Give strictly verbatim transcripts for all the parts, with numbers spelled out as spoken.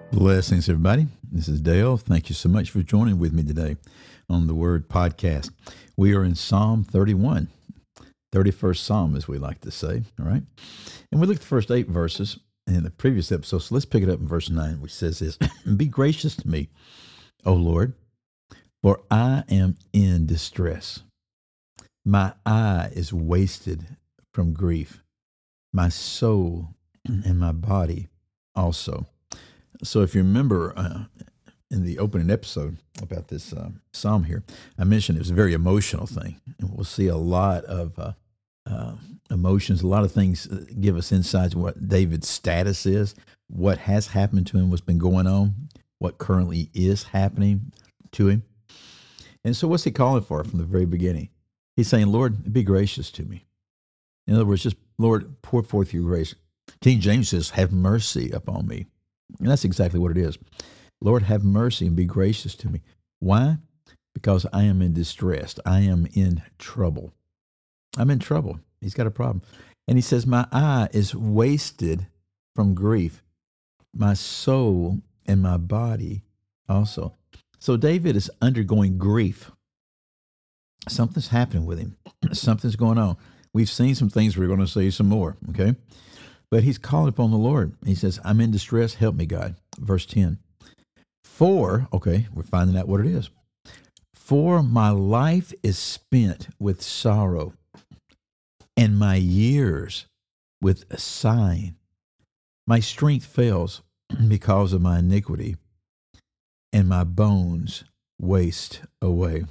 Blessings, everybody. This is Dale. Thank you so much for joining with me today on the Word Podcast. We are in Psalm thirty-one, thirty-first Psalm, as we like to say, all right? And we looked at the first eight verses in the previous episode, so let's pick it up in verse nine, which says this, Be gracious to me, O Lord, for I am in distress. My eye is wasted from grief, my soul and my body also. So if you remember uh, in the opening episode about this uh, psalm here, I mentioned it was a very emotional thing. And we'll see a lot of uh, uh, emotions, a lot of things give us insights on what David's status is, what has happened to him, what's been going on, what currently is happening to him. And so what's he calling for from the very beginning? He's saying, Lord, be gracious to me. In other words, just, Lord, pour forth your grace. King James says, have mercy upon me. And that's exactly what it is. Lord, have mercy and be gracious to me. Why? Because I am in distress. I am in trouble. I'm in trouble. He's got a problem. And he says, my eye is wasted from grief, my soul and my body also. So David is undergoing grief. Something's happening with him. Something's going on. We've seen some things. We're going to see some more, okay? But he's calling upon the Lord. He says, I'm in distress. Help me, God. Verse ten. For, okay, we're finding out what it is. For my life is spent with sorrow, and my years with sighing. My strength fails because of my iniquity, and my bones waste away.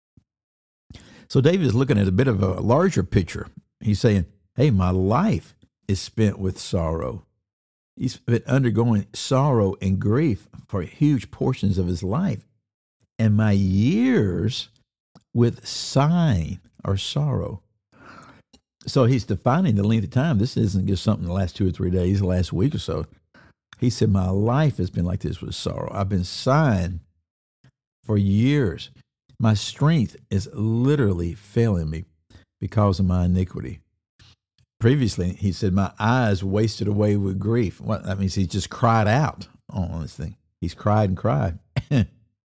So David is looking at a bit of a larger picture. He's saying, hey, my life is spent with sorrow. He's been undergoing sorrow and grief for huge portions of his life. And my years with sighing or sorrow. So he's defining the length of time. This isn't just something the last two or three days, the last week or so. He said, my life has been like this with sorrow. I've been sighing for years. My strength is literally failing me because of my iniquity. Previously, he said, my eyes wasted away with grief. What that means, he just cried out on this thing. He's cried and cried. uh,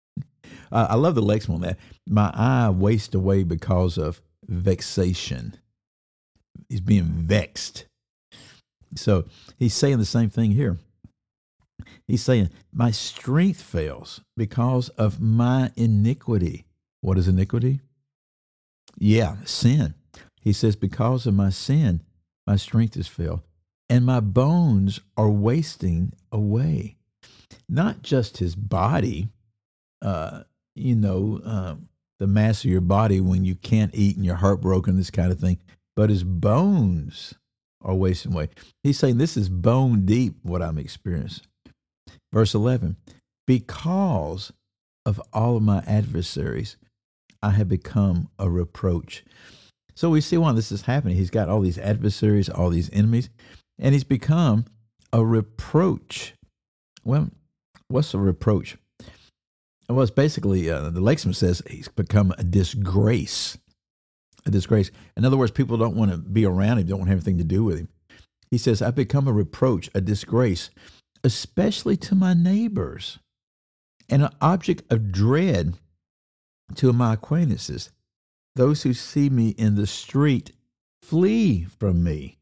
I love the lexicon on that. My eye wasted away because of vexation. He's being vexed. So he's saying the same thing here. He's saying, my strength fails because of my iniquity. What is iniquity? Yeah, sin. He says, because of my sin, my strength is failed, and my bones are wasting away. Not just his body, uh, you know, um, the mass of your body when you can't eat and you're heartbroken, this kind of thing, but his bones are wasting away. He's saying this is bone deep, what I'm experiencing. Verse eleven, because of all of my adversaries, I have become a reproach. So we see why this is happening. He's got all these adversaries, all these enemies, and he's become a reproach. Well, what's a reproach? Well, it's basically, uh, the lexicon says he's become a disgrace. A disgrace. In other words, people don't want to be around him, don't want to have anything to do with him. He says, I've become a reproach, a disgrace, especially to my neighbors, and an object of dread to my acquaintances. Those who see me in the street flee from me.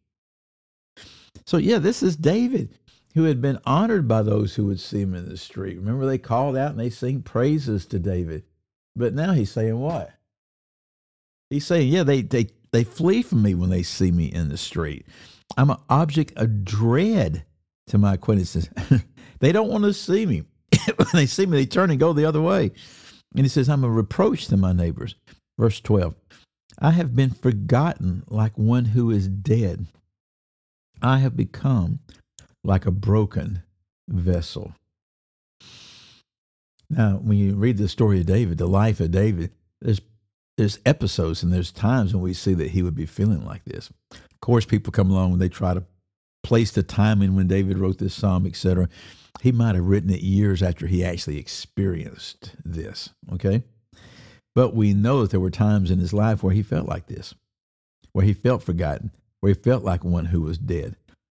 So yeah, this is David, who had been honored by those who would see him in the street. Remember, they called out and they sing praises to David. But now he's saying what? He's saying, yeah, they, they, they flee from me when they see me in the street. I'm an object of dread to my acquaintances. They don't want to see me. When they see me, they turn and go the other way. And he says, I'm a reproach to my neighbors. Verse twelve, I have been forgotten like one who is dead. I have become like a broken vessel. Now, when you read the story of David, the life of David, there's there's episodes and there's times when we see that he would be feeling like this. Of course, people come along and they try to place the timing when David wrote this psalm, et cetera. He might have written it years after he actually experienced this, okay? But we know that there were times in his life where he felt like this, where he felt forgotten, where he felt like one who was dead.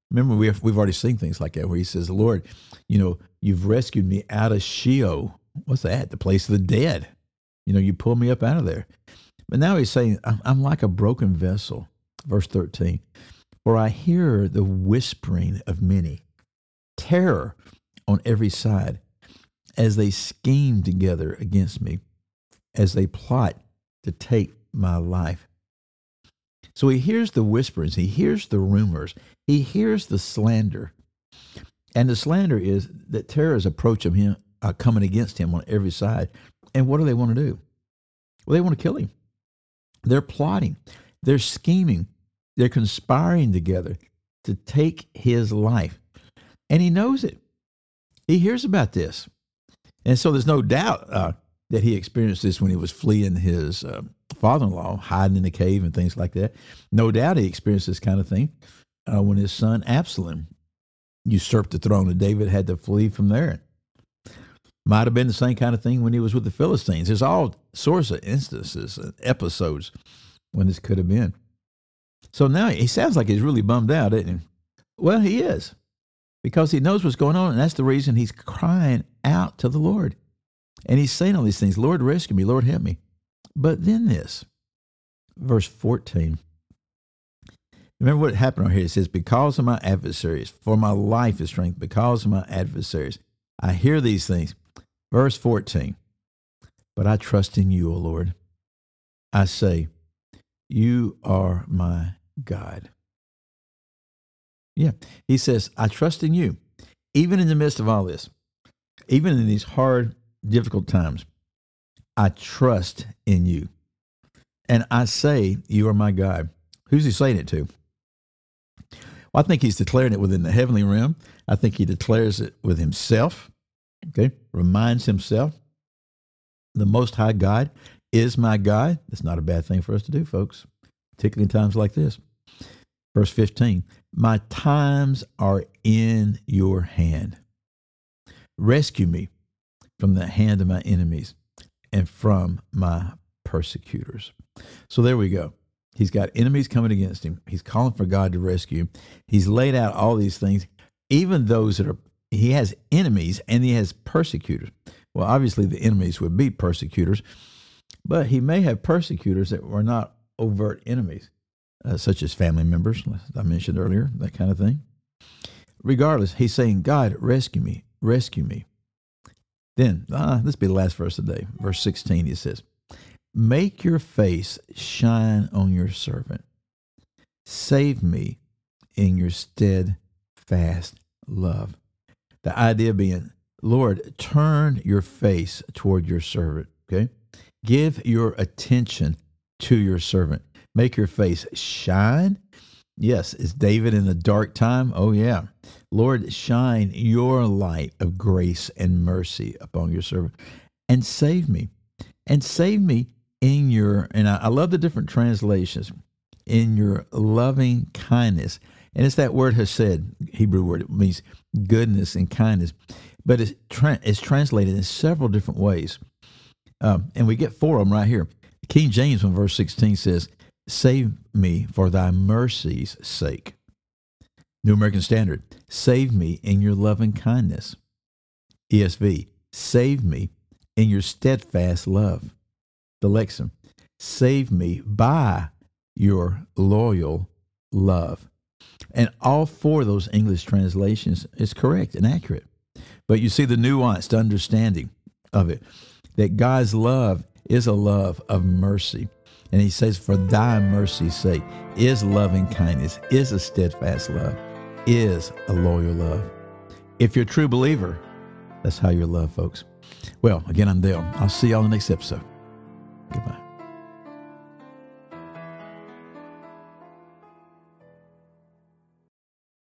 Remember, we have, we've already seen things like that where he says, Lord, you know, you've rescued me out of Sheol. What's that? The place of the dead. You know, you pulled me up out of there. But now he's saying, I'm, I'm like a broken vessel. Verse thirteen, for I hear the whispering of many, terror on every side, as they scheme together against me, as they plot to take my life. So he hears the whisperings, he hears the rumors, he hears the slander. And the slander is that terror is approaching him, uh, coming against him on every side. And what do they want to do? Well, they want to kill him. They're plotting, they're scheming, they're conspiring together to take his life. And he knows it. He hears about this. And so there's no doubt uh, that he experienced this when he was fleeing his uh, father-in-law, hiding in the cave and things like that. No doubt he experienced this kind of thing uh, when his son Absalom usurped the throne of David, had to flee from there. Might have been the same kind of thing when he was with the Philistines. There's all sorts of instances and episodes when this could have been. So now he sounds like he's really bummed out, isn't he? Well, he is, because he knows what's going on, and that's the reason he's crying out to the Lord. And he's saying all these things, Lord, rescue me, Lord, help me. But then this, verse fourteen. Remember what happened right here. It says, because of my adversaries, for my life is strength, because of my adversaries, I hear these things. Verse fourteen, but I trust in you, O Lord. I say, you are my God. Yeah, he says, I trust in you. Even in the midst of all this, even in these hard, difficult times, I trust in you. And I say, you are my God. Who's he saying it to? Well, I think he's declaring it within the heavenly realm. I think he declares it with himself. Okay, reminds himself, the Most High God is my God. That's not a bad thing for us to do, folks, particularly in times like this. Verse fifteen, my times are in your hand. Rescue me from the hand of my enemies and from my persecutors. So there we go. He's got enemies coming against him. He's calling for God to rescue him. He's laid out all these things, even those that are, he has enemies and he has persecutors. Well, obviously the enemies would be persecutors, but he may have persecutors that were not overt enemies, uh, such as family members, as I mentioned earlier, that kind of thing. Regardless, he's saying, God, rescue me, rescue me. Then, uh, this will be the last verse of the day. Verse sixteen, he says, make your face shine on your servant. Save me in your steadfast love. The idea being, Lord, turn your face toward your servant, okay? Give your attention to your servant. Make your face shine. Yes, is David in a dark time? Oh, yeah. Lord, shine your light of grace and mercy upon your servant and save me. And save me in your, and I, I love the different translations, in your loving kindness. And it's that word hesed, Hebrew word. It means goodness and kindness. But it's, tra- it's translated in several different ways. Um, and we get four of them right here. King James in verse sixteen says, save me for thy mercy's sake. New American Standard, save me in your loving kindness. E S V, save me in your steadfast love. The Lexham, save me by your loyal love. And all four of those English translations is correct and accurate. But you see the nuanced understanding of it, that God's love is a love of mercy. And he says, for thy mercy's sake, is loving kindness, is a steadfast love, is a loyal love. If you're a true believer, that's how you're loved, folks. Well, again, I'm Dale. I'll see you all in the next episode. Goodbye.